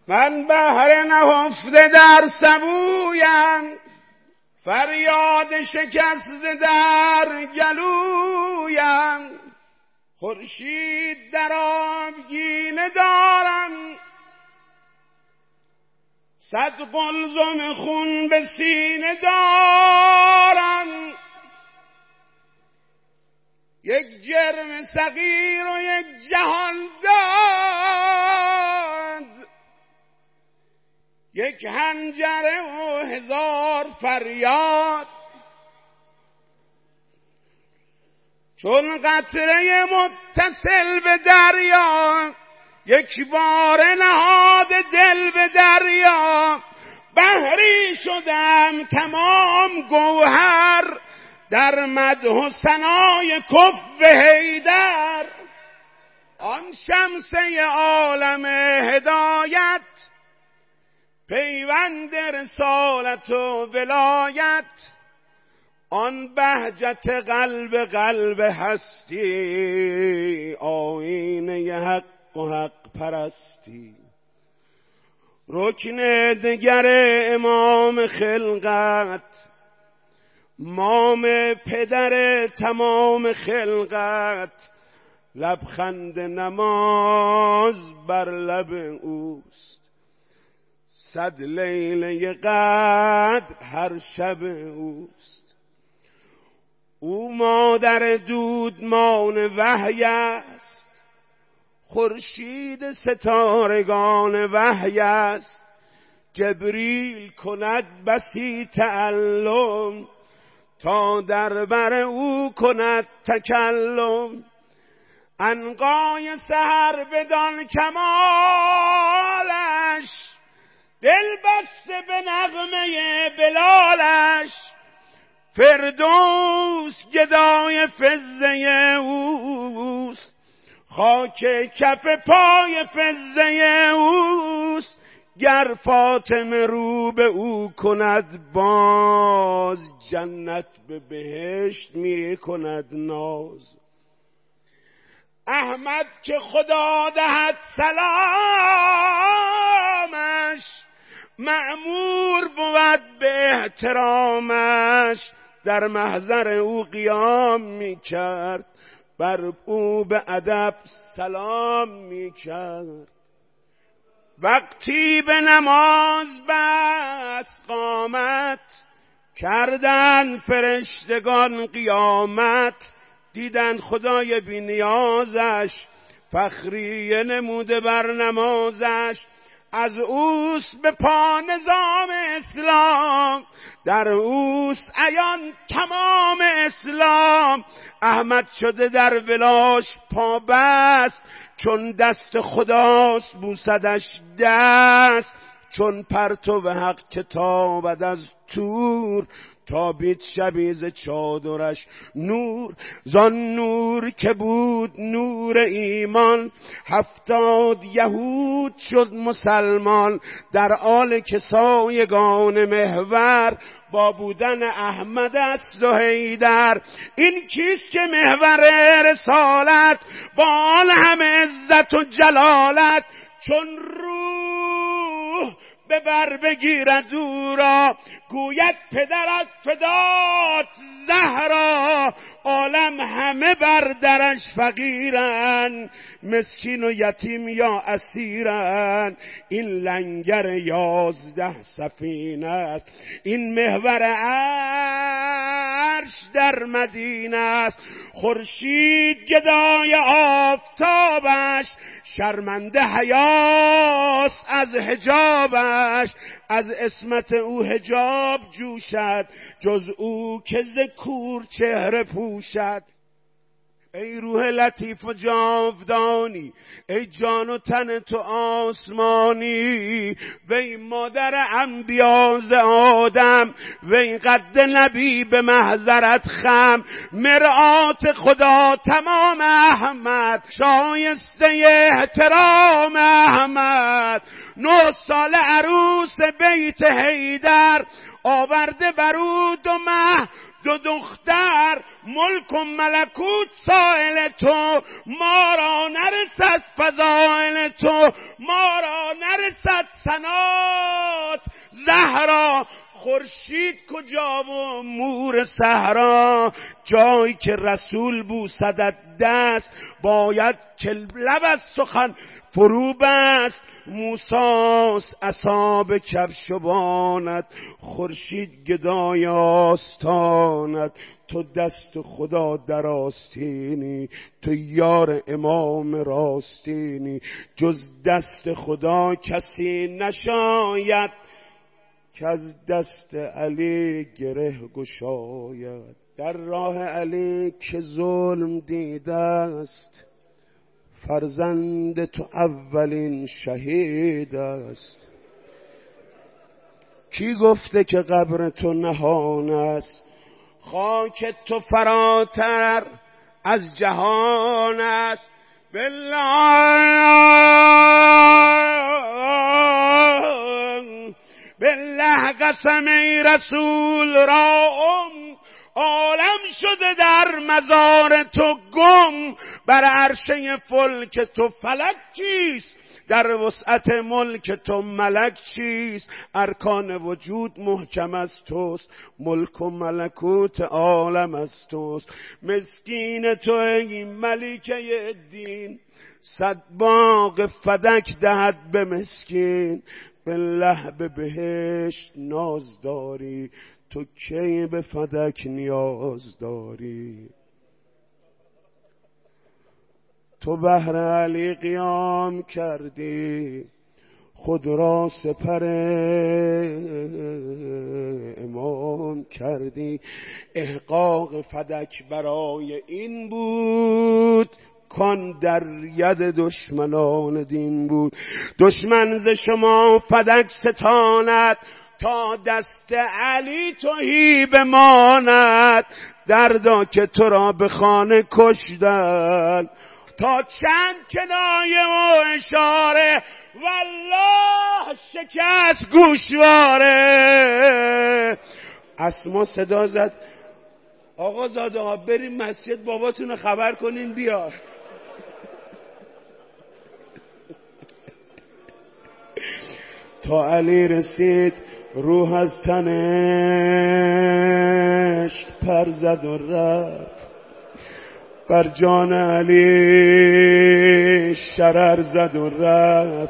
من بهر نهفته در سبویم، فریاد شکسته در گلویم. خورشید در آبگینه دارم، صد قلزم خون به سینه دارم. یک جرم صغیر و یک جهان داد، یک حنجره و هزار فریاد. چون قطره متصل به دریا، یک بار نهاد دل به دریا. بحری شدم تمام گوهر، در مدح و ثنای کف حیدر. آن شمسه عالم هدایت، پیوند رسالت و ولایت. آن بهجت قلب هستی، آینه حق و حق پرستی. رکن دگر امام خلقت، مام پدر تمام خلقت. لبخند نماز بر لب اوست، صد لیله قدر هر شب اوست. او مادر دودمان وحی است، خورشید ستارگان وحی است. جبریل کند بسی تعلم، تا در بر او کند تکلم. عنقای سحر بدان کمالش، دل بسته به نغمه بلالش. فردوس گدای فزه اوست، خاک کف پای فزه اوست. گر فاطمه رو به او کند باز، جنت به بهشت می کند ناز. احمد که خدا دهد سلامش، مأمور بود به احترامش. در محضر او قیام می کرد، بر او به ادب سلام می کرد. وقتی به نماز بس قامت، کردن فرشتگان قیامت. دیدن خدای بی نیازش، فخریه نموده بر نمازش. از اوست به پا نظام اسلام، در اوست عیان تمام اسلام. احمد شده در ولاش پابست، چون دست خداست بوسدش دست. چون پرتو حق که تابد از تور، تابید شبیز چادرش نور. زان نور که بود نور ایمان، 70 یهود شد مسلمان. در آل کسایگان محور، با بودن احمد است و حیدر. این کیست که محور رسالت، با آن همه عزت و جلالت. چون روح به بر بگیرد او را، گوید پدرت فدات زهرا. عالم همه بر درش فقیرن، مسکین و یتیم یا اسیرن. این لنگر 11 سفینه است، این محور عرش در مدینه است. خورشید گدای آفتابش، شرمنده حیاست از حجابش. از عصمت او حجاب جوشد، جز او که ز کور چهره پوشد. ای روح لطیف و جاودانی، ای جان و تن تو آسمانی. وی مادر انبیا ز آدم، وی قد نبی به محضرت خم. مرآت خدا تمام احمد، شایسته احترام احمد. 9 ساله عروس بیت حیدر، آورده برود و مه دو دختر ملک و ملکوت سائل تو، ما را نرسد فضائل تو، ما را نرسد ثنات زهرا. خورشید کجا و مور صحرا، جایی که رسول بوسدت دست، باید که لب از سخن فرو بست. موسیٰ عصا به کفشبانت، خورشید گدای آستانت. تو دست خدا در آستینی، تو یار امام راستینی. جز دست خدا کسی نشاید، که از دست علی گره گشاید. در راه علی که ظلم دیده است، فرزند تو اولین شهید است. کی گفته که قبر تو نهان است، خاک تو فراتر از جهان است. بالله قسم ای رسول را عالم شده در مزار تو گم. بر عرشه فلک تو فلک چیست، در وسعت ملک تو ملک چیست. ارکان وجود محکم از توست، ملک و ملکوت عالم از توست. مسکین تو ای ملکه دین، صد باغ فدک دهد به مسکین. بالله به بهشت ناز داری، تو کی به فدک نیاز داری. تو بهر علی قیام کردی، خود را سپر امام کردی. احقاق فدک برای این بود، کان در ید دشمنان دین بود. دشمن ز شما فدک ستاند، تا دست علی تهی بماند. دردا که تو را به خانه کشتن، تا چند کنایه و اشاره، والله شکست گوشواره. اسما صدا زد آقا زاده ها بریم مسجد باباتون رو خبر کنین بیار. تا علی رسید روح از تنش پر زد و رفت، بر جان علی شرر زد و رفت.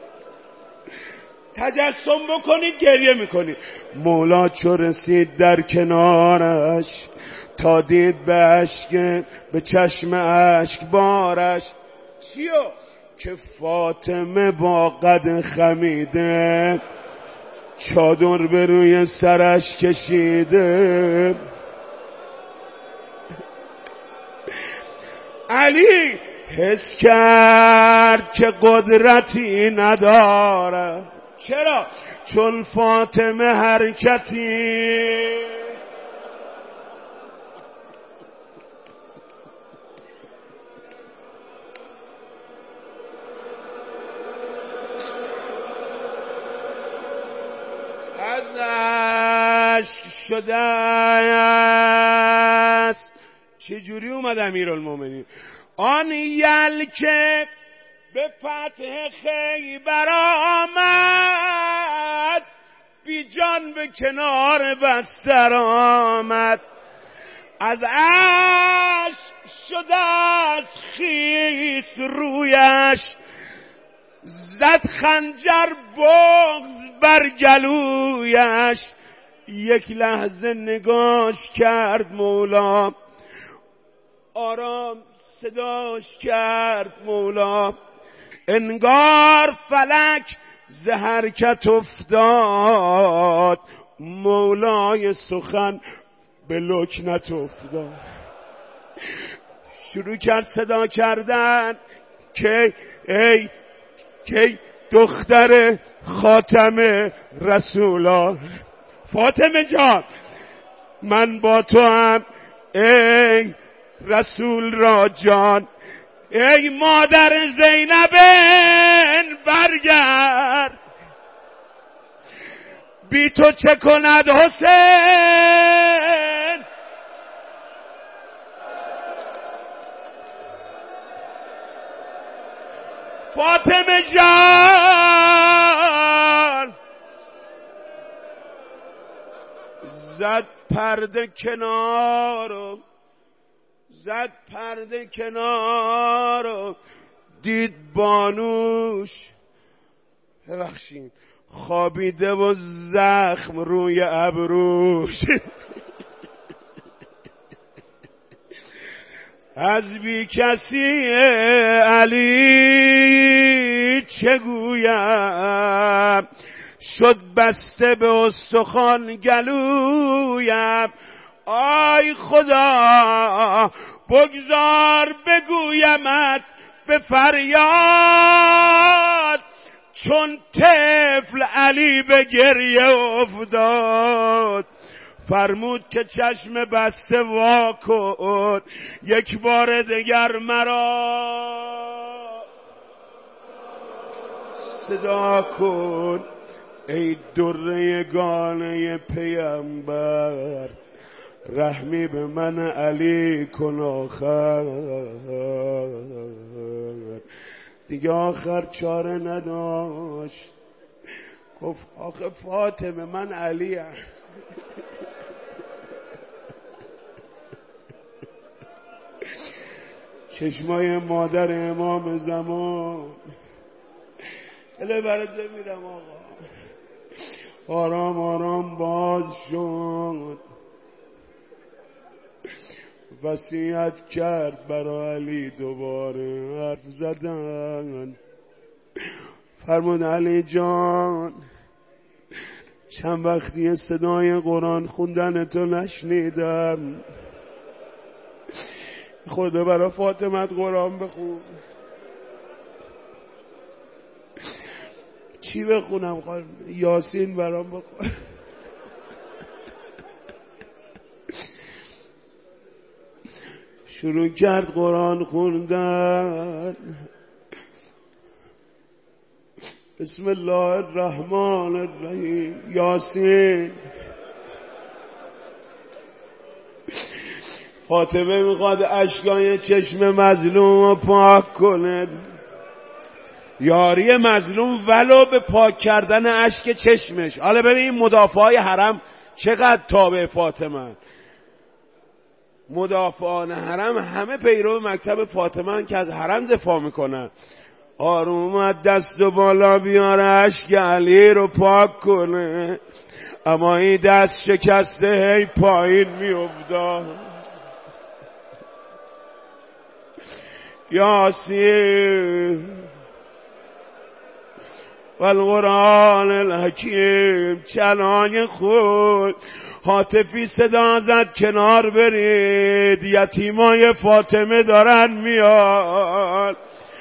تجسم بکنید گریه میکنید. مولا چو رسید در کنارش، تا دید به اشک به چشم اشک بارش. چیو؟ که فاطمه با قد خمیده، چادر به روی سرش کشیده. علی حس کرد که قدرتی نداره. چرا؟ چون فاطمه حرکتی. از اشک شده است. چجوری اومد امیرالمومنین؟ آن یلکه به فتح خیبر آمد، بی جان به کنار بستر آمد. از اشک شده از خیس رویش، زد خنجر بغض بر گلویش. یک لحظه نگاش کرد مولا، آرام صداش کرد مولا. انگار فلک ز حرکت افتاد، مولای سخن به لکنت افتاد. شروع کرد صدا کردن که ای دختر خاتم رسولان، فاطمه جان من با تو هم، ای رسول را جان. ای مادر زینب برگرد، بی تو چه کند حسین فاطمه جان زد پرده کنارو، زد پرده کنارو، دید بانوش ببخشید خوابیده و زخم روی ابروش. از بی کسی علی چه گویم، شد بسته به استخوان گلویم. آی خدا بگذار بگویمت به فریاد، چون طفل علی به گریه افتاد. فرمود که چشم بسته وا کن، یک بار دیگر مرا صدا کن. ای دره گانه پیامبر، رحمی به من علی کن آخر. دیگه آخر چاره نداشت، گفت آخه فاطمه من علیم. چشمای مادر امام زمان اله برات بمیرم آقا. آرام آرام باز شد، وصیت کرد برای علی. دوباره حرف زدن، فرمود علی جان چند وقتی صدای قرآن خوندن تو نشنیدم، خدا برای فاطمت قرآن بخون. چی بخونم خانم؟ یاسین برام بخون. شروع کرد قرآن خوندن. بسم الله الرحمن الرحیم. یاسین. فاطمه میخواد اشکای چشم مظلوم رو پاک کنه. یاری مظلوم ولو به پاک کردن اشک چشمش. حالا ببین مدافعای حرم چقدر تابع فاطمه. مدافعان حرم همه پیرو مکتب فاطمه که از حرم دفاع میکنن. آروم از دست و بالا بیاره اشک علی رو پاک کنه، اما این دست شکسته هی پایین میافتاد. یاسین والقرآن الحکیم. چنای خود هاتفی صدا زد کنار برید، یتیمای فاطمه دارن میاد.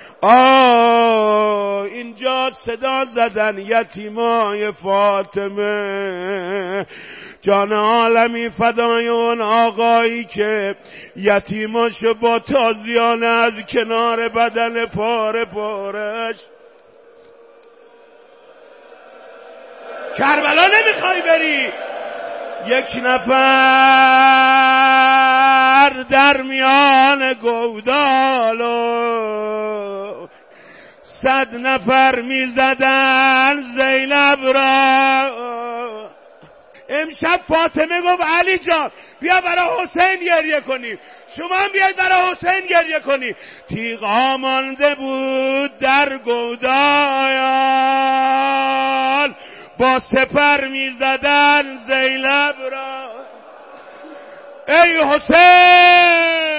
اینجا صدا زدن یتیمای فاطمه. جان عالمی فدای اون آقایی که یتیماشو با تازیانه از کنار بدن پاره پارش. کربلا نمیخوای بری؟ یک نفر در میان گودالو 100 نفر میزدن زینب را. امشب فاطمه گفت علی جان بیا برای حسین گریه کنی، شما هم بیاید برای حسین گریه کنی. تیغا مانده بود در گودال، با سپر میزدن زینب را. ای حسین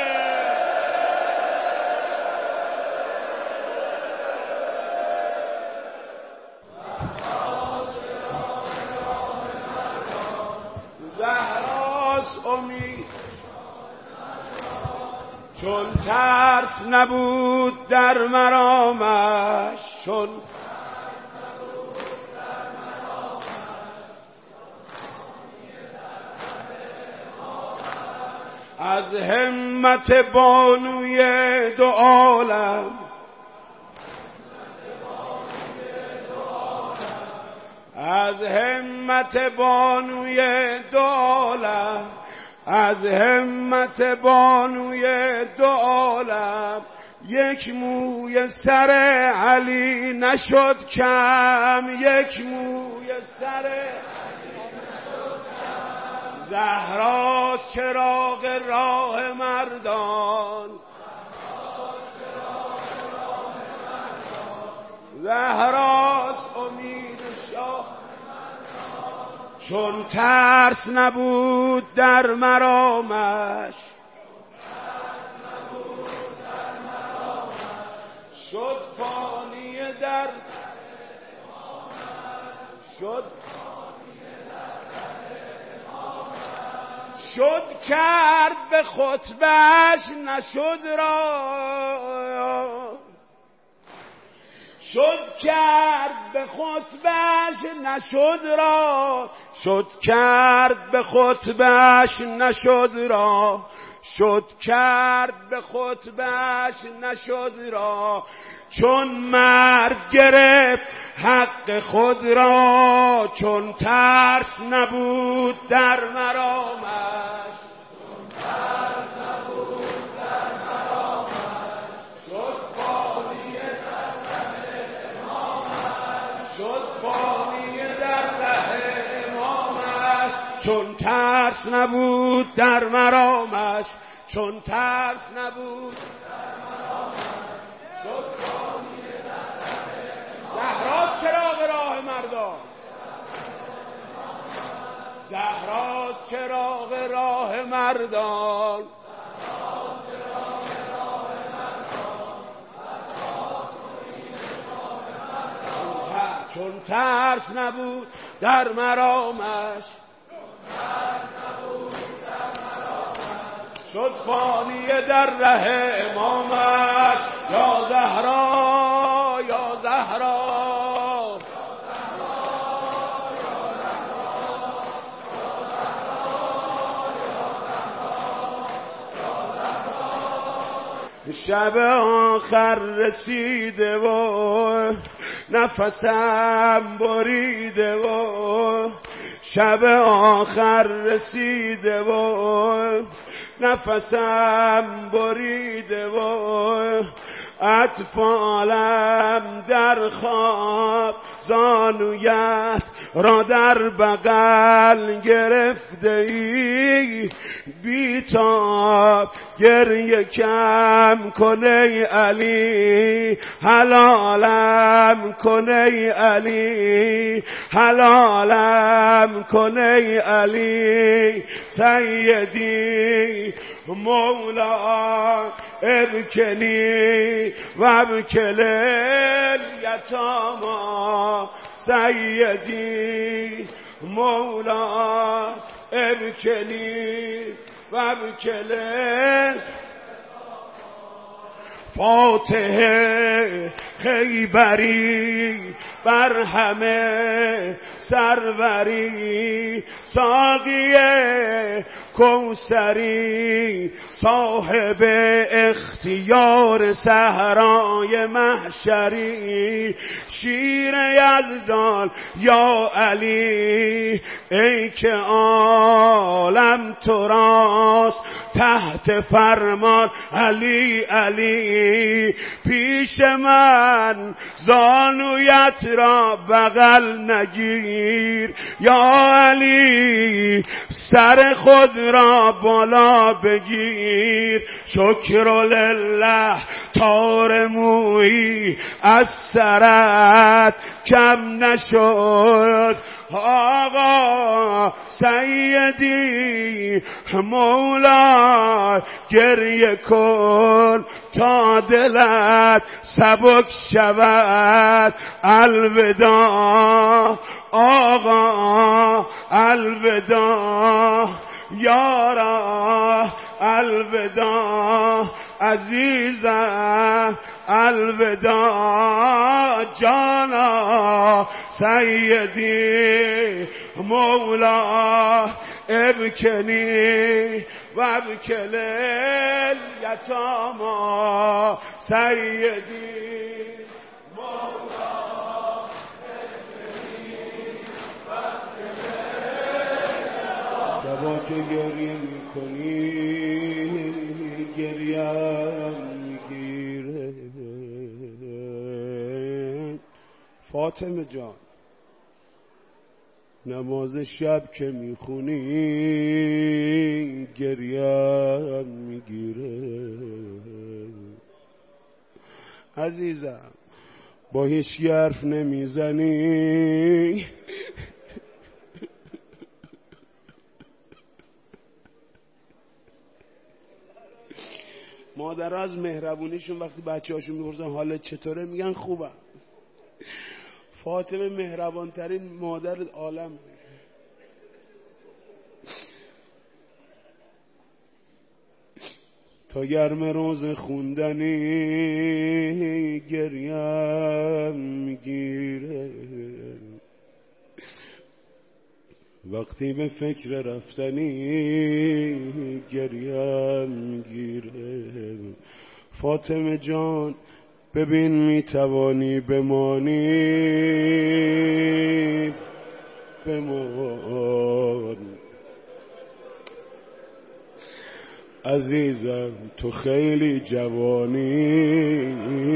زهراس امید، چون ترس نبود در مرامش، چون از همت بانوی دو عالم، از همت بانوی دو عالم، از همت بانوی دو عالم یک موی سر علی نشد کم، یک موی سر علی نشد کم. زهرا چراغ راه مردان، زهراست امید شاه. چون ترس نبود در مرامش، شد فانی در شد کرد به خطبهش نشد را، شد کرد به خطبهش نشد را، شد کرد به خطبهش نشد را، شد کرد به خطبهش نشد را. چون مرد گرفت حق خود را، چون ترس نبود در مرامش، چون ترس نبود در مرامش. شد فانی در ره امامش، شد فانی در ره امامش. چون ترس نبود در مرامش، چون ترس نبود در مرامش. شد فانی در ره امامش. زهرا چراغ راه مردان، زهرا چراغ راه مردان. چون ترس نبود در مرامش، شد فانی در ره امامش. یا زهرا یا زهرا شب آخر رسیده و نفسم بریده و شب آخر رسیده و نفسم بریده و اطفالم در خواب زانویت را در بغل گرفته ای. بیتاب گریه کم کنه علی، حلالم کنه علی، حلالم کنه علی. سیدی مولا ابکنی و ابکل الیتاما. سیدی مولا ابکنی و ابکل. فاتحه خیبری بر همه سروری، ساقی کوثری صاحب اختیار صحرای محشری. شیر یزدان یا علی ای که عالم تو راست تحت فرمان علی علی. پیش من زانویت را بغل نگیر یا علی، سر خود را بالا بگیر. شکر لله تار مویی از سرت کم نشد. آقا سیدی مولا گریه کن تا دلت سبک شود. الوداع آقا الوداع یارا، الوداع عزیزم، الوداع جانا. سیدی مولا ابکنی و ابکل الیتاما. سیدی مولا ابکنی و ابکل الیتاما. شبا که گریه میکنی گریم میگیره، فاطمه جان نماز شب که میخونی گریم میگیره. عزیزم با هیچ حرف نمیزنی مادر از مهربونیشون وقتی بچه هاشون میپرسن حالت چطوره میگن خوبم. فاطمه مهربان ترین مادر عالم. تا گرم روز خوندنی گریم میگیره. وقتی به فکر رفتنی گریم میگیره. فاطمه جان ببین میتوانی بمانی بمان. عزیزم تو خیلی جوانی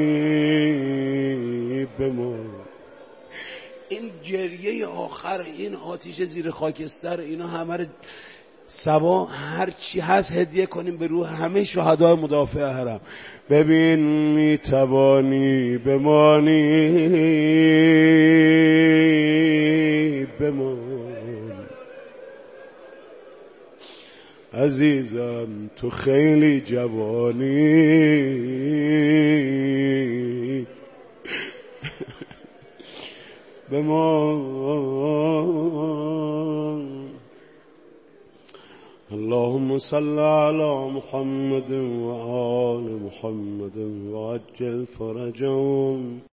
بمان. این گریه آخر، این آتیش زیر خاکستر، اینا همه رو سبا هر چی هست هدیه کنیم به روح همه شهدای مدافع حرم. ببین میتوانی بمانی بمان. عزیزم تو خیلی جوانی بمان. اللهم صل على محمد و آل محمد و عجل فرجهم.